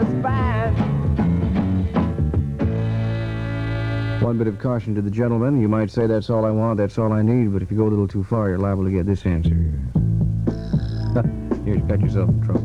spine. One bit of caution to the gentleman. You might say that's all I want, that's all I need, but if you go a little too far, you're liable to get this answer. Here, you got yourself in trouble.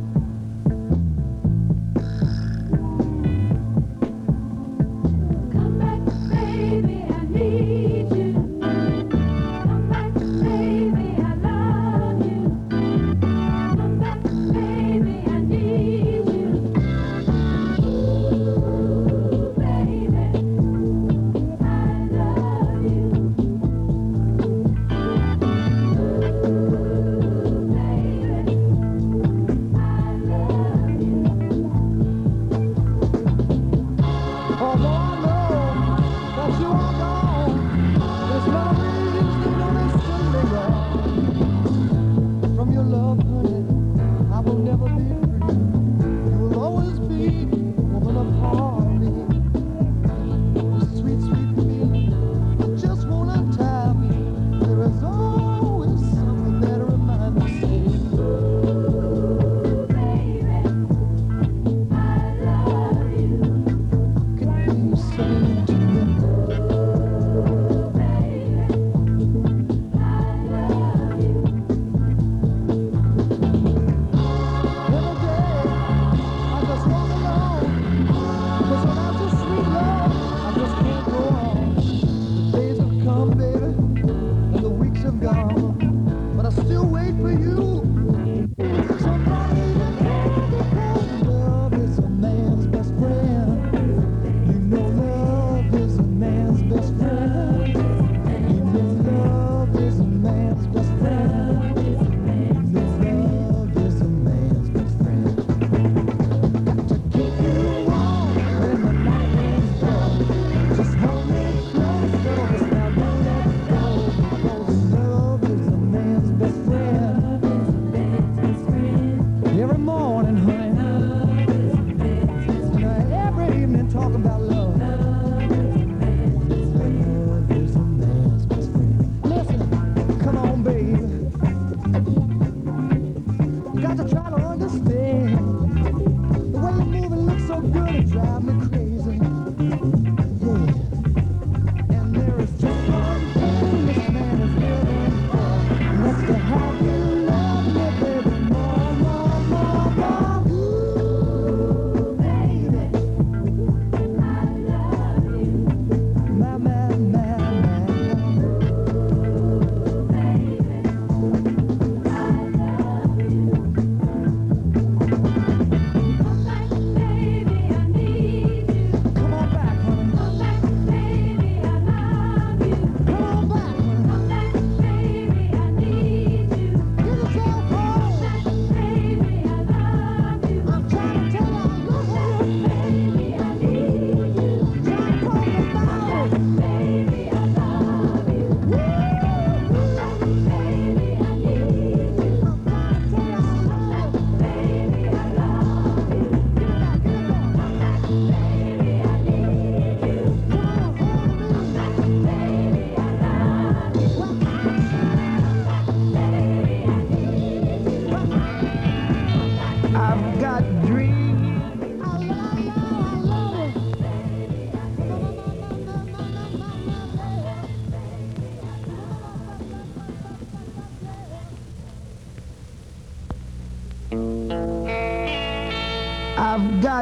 I've got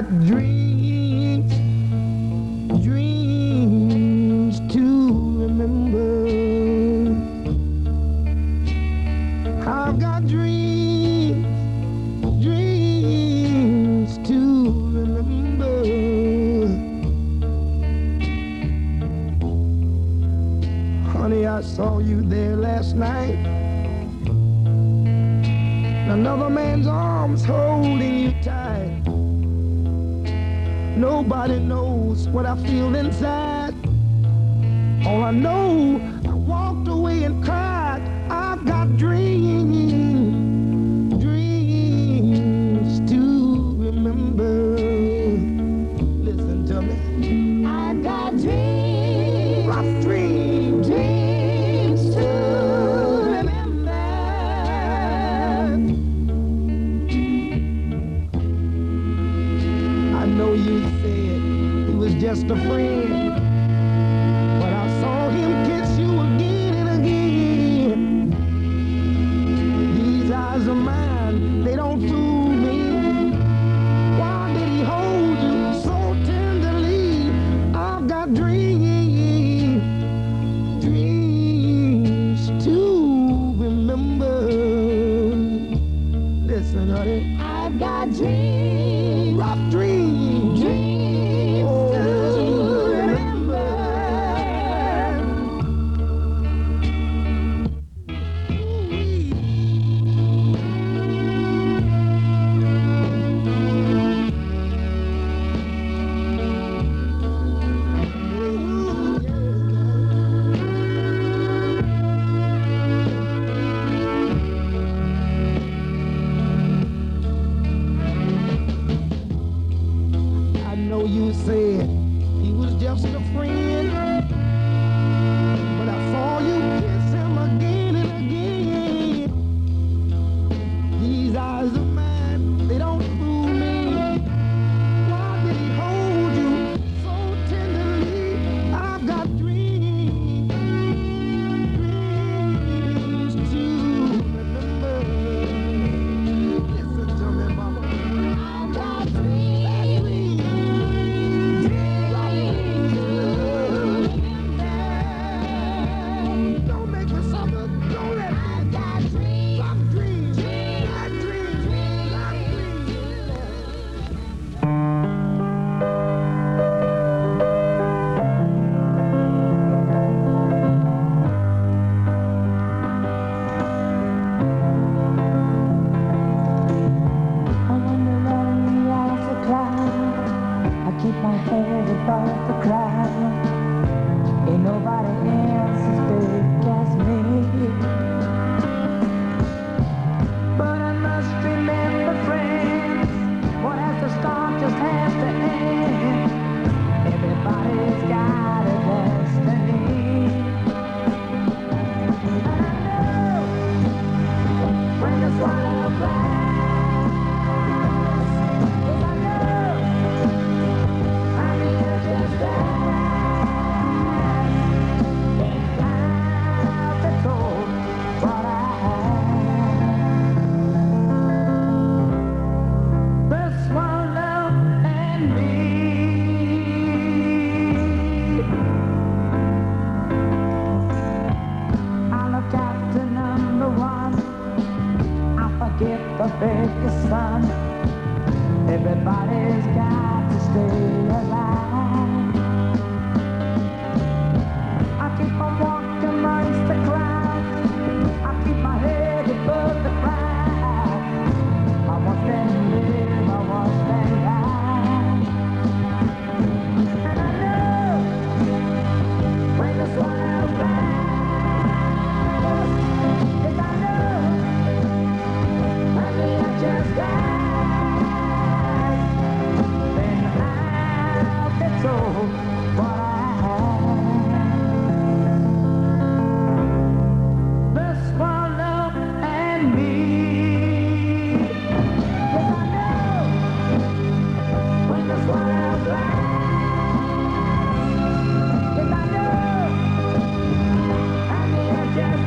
dreams, dreams to remember. I've got dreams, dreams to remember. Honey, I saw you there last night. Another man's arms holding you tight. Nobody knows what I feel inside. All I know, I walked away and cried. I've got dreams, dreams to remember. Listen to me. I've got dreams, Rough dreams, dreams to remember. I never fake the sun. Everybody's got to stay alive. I keep on walking amongst the crowd. I keep my head above the crowd. I won't stand live, I won't stand die. And I know when the swallow flies, yes I know when the air just dies, then I'll get told what I have. The swallow and me. Yes, I know when the swallow flies. Yes, I know, and the air just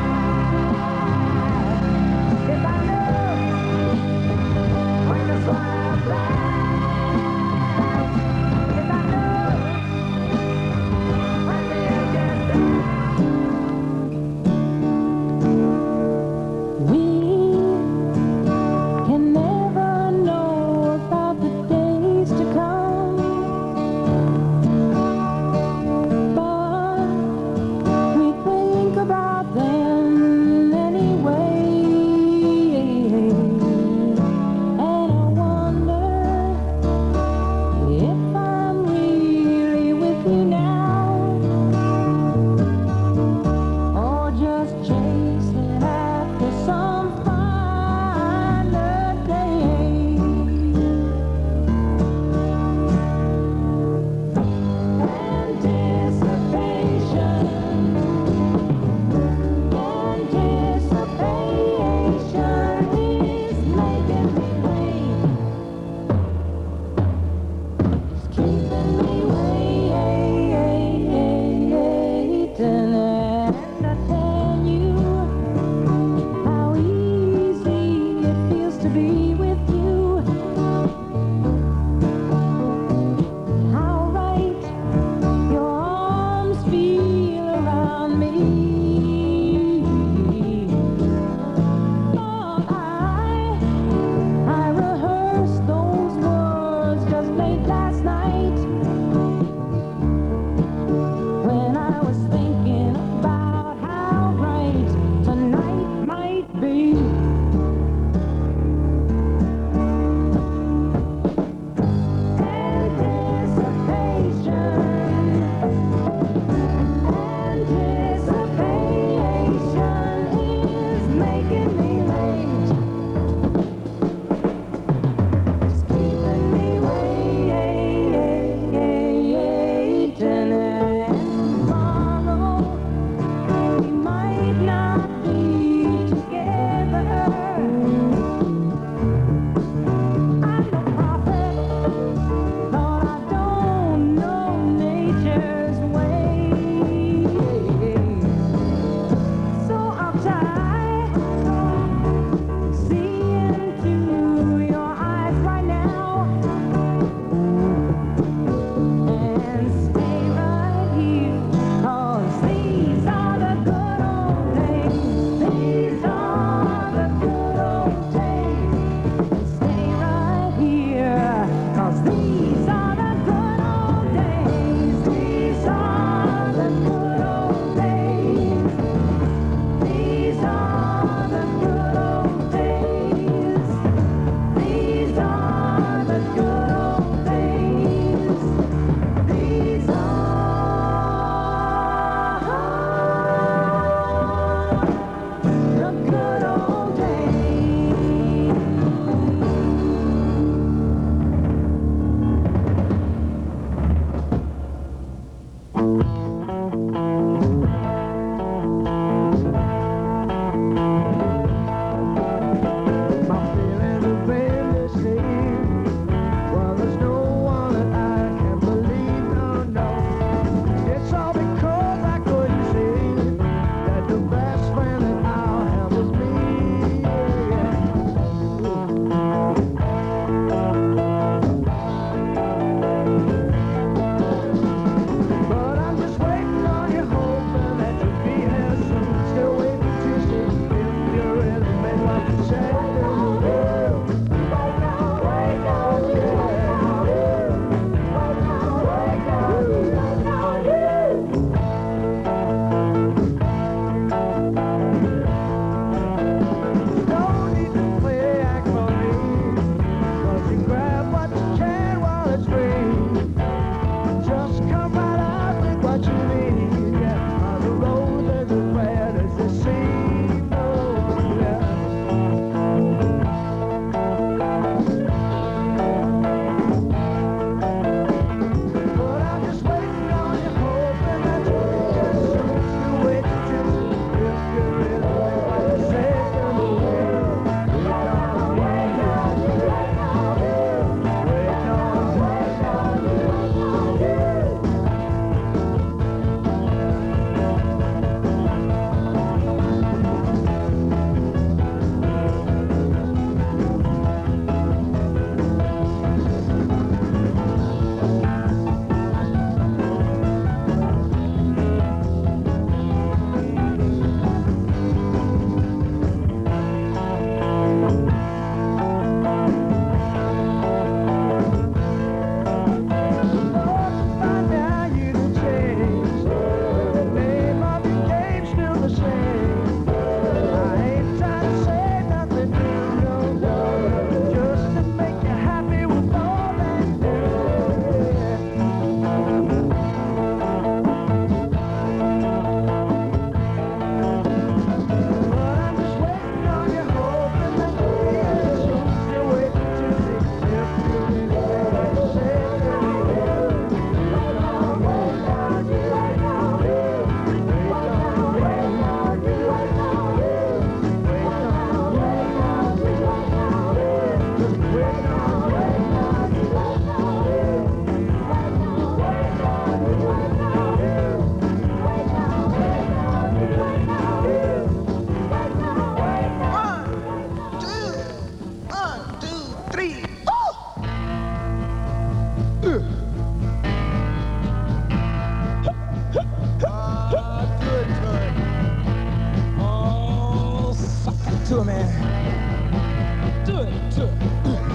dies. Yes, I know when the swallow flies. Yes, I know when the air just dies. We can never know about the days to come, but we think about them anyway. And I wonder if I'm really with you now, or just chasing after some finer day. Anticipation is making me wait. It's keeping me waiting, and I tell you how easy it feels to be with you, how right your arms feel around me. Oh, I rehearsed those words just late last night when I was thinking about how right tonight might be. Anticipation to it, man. Do it, to it.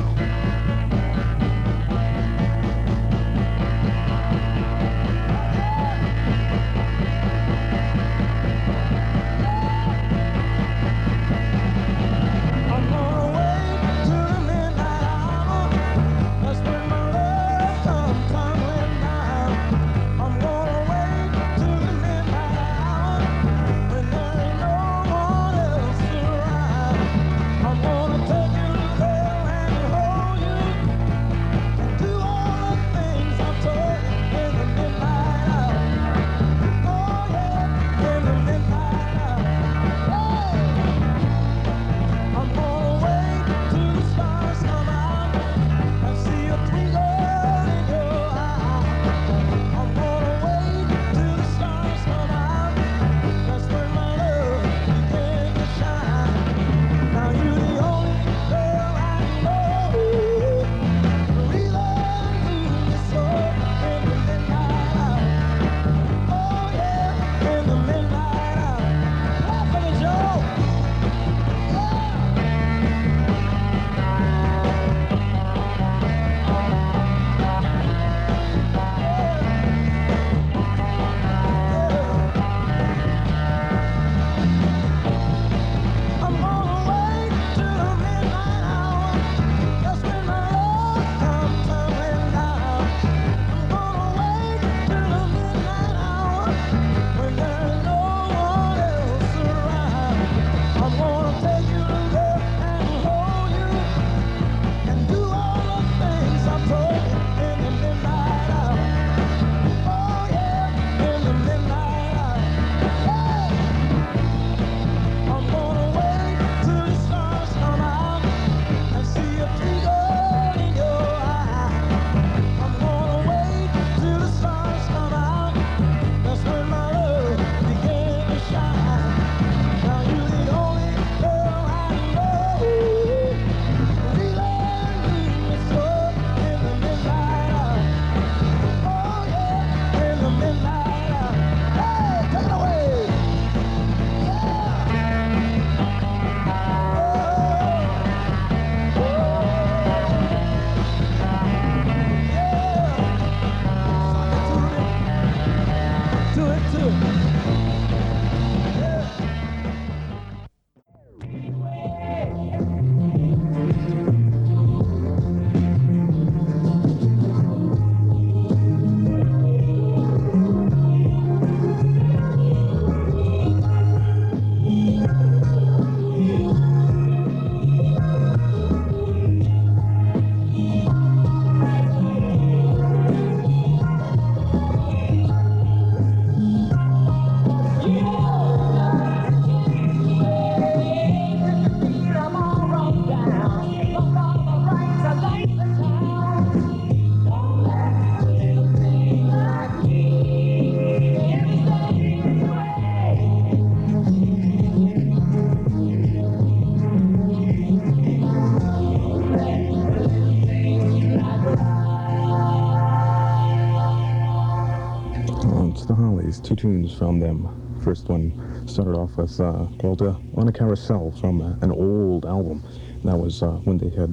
Two tunes from them. First one started off with called On a Carousel from an old album. That was when they had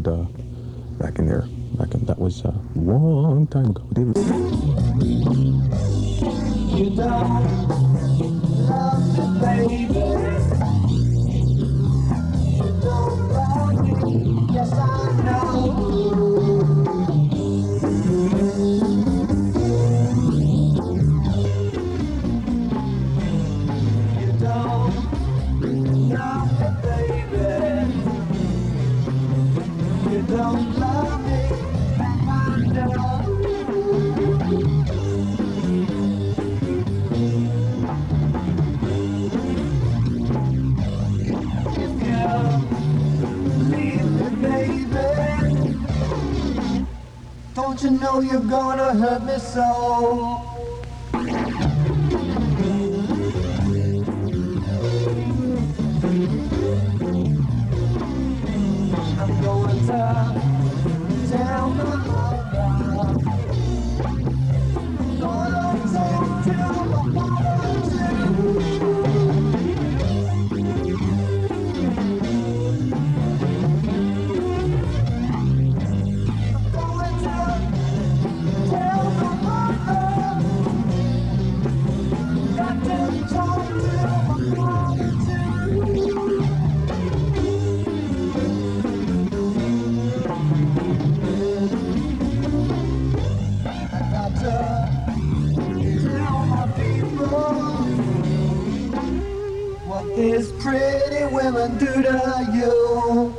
that was a long time ago. You don't love me, baby. You don't love me. Yes, I know. Don't love me, I know. If you leave me, baby, don't you know you're gonna hurt me so? I'm going to tell my mother. Gonna tell my mother too. these pretty women do to you?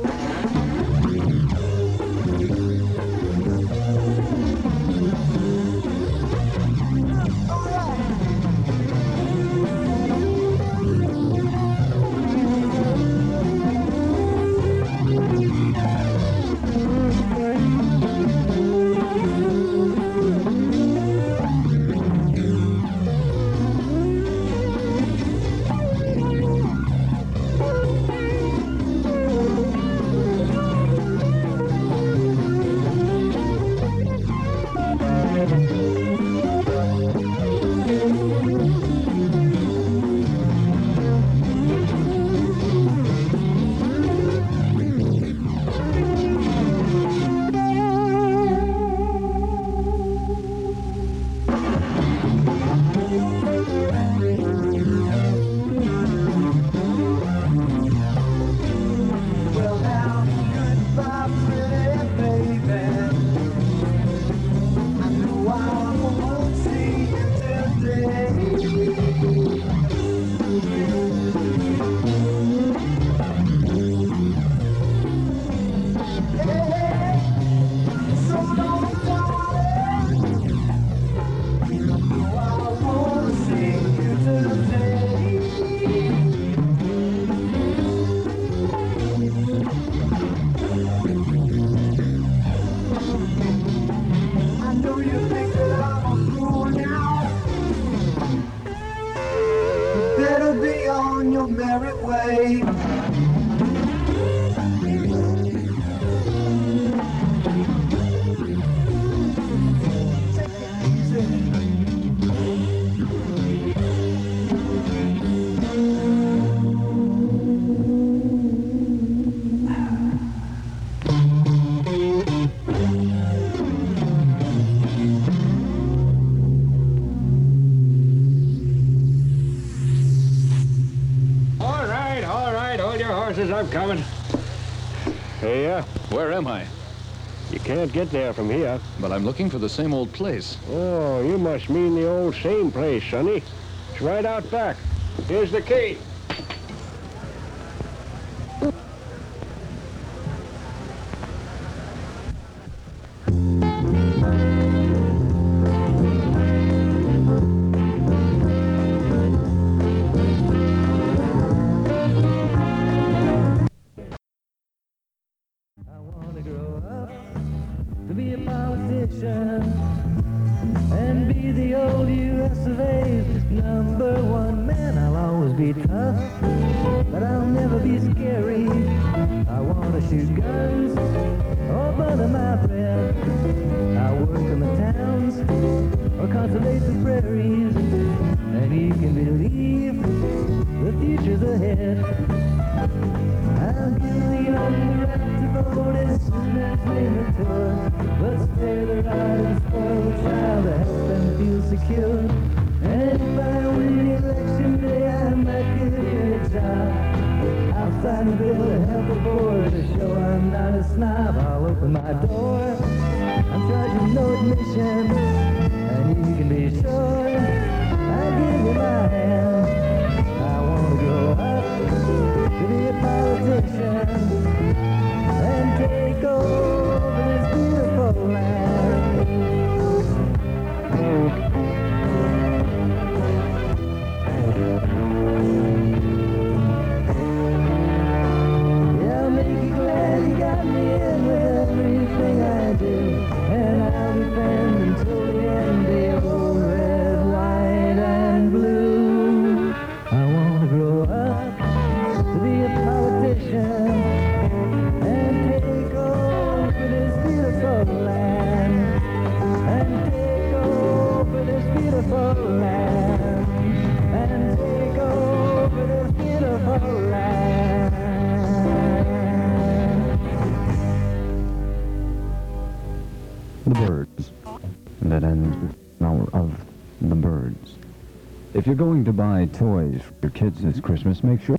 I'm coming. Hey, Where am I? you can't get there from here. But I'm looking for the same old place. Oh, you must mean the old same place, Sonny. It's right out back. Here's the key. To be a politician and be the old U.S. of A's #1 man. I'll always be tough, but I'll never be scary. I want to shoot guns or butter my bread. I work in the towns or cultivate the prairies, and you can believe the future's ahead. I'll give the young the right to vote as soon as they mature, but spare the right and spoil the child to help them feel secure. And if I win election day, I might give it a job. I'll sign a bill to help the poor to show I'm not a snob. I'll open my door, I'm charging no admission, and you can be sure I'll give you my hand. I want to grow up to be a politician and take over this beautiful land. Yeah, I'll make you glad you got me in with everything I do, and I'll defend until the end the old red, white, and blue. I want to grow up to be a politician and take over this beautiful land, and take over this beautiful land, and take over this beautiful land. The Birds. And that ends with an hour of The Birds. If you're going to buy toys for your kids this Christmas, make sure